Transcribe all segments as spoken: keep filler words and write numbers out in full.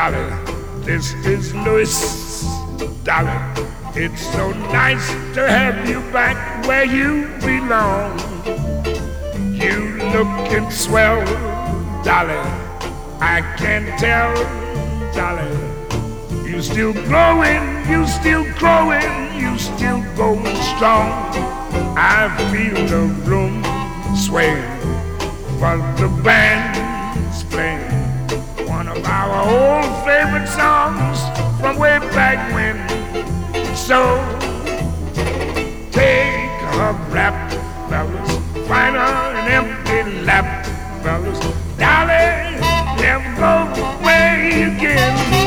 Dolly, this is Louis. Dolly, it's so nice to have you back where you belong. You lookin' swell, Dolly, I can tell, Dolly. You still glowing, you still growing, you still going strong. I feel the room swaying, but the band's playing one of our old favorite songs from way back when. So take a rap, fellas, find her an empty lap, fellas. Dolly, never go away again.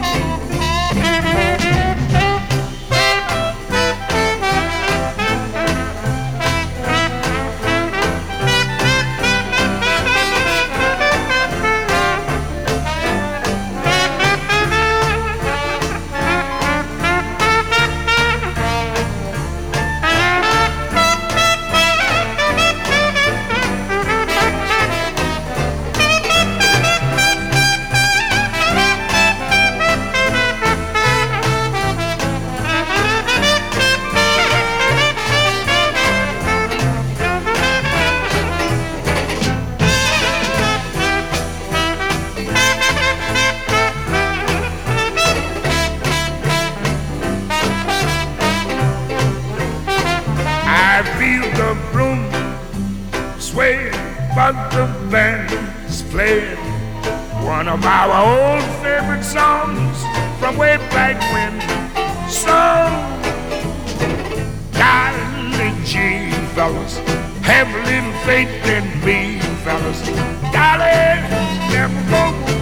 I feel the room sway, but the band's playing one of our old favorite songs from way back when. So, golly gee, fellas, have a little faith in me, fellas. Golly, never go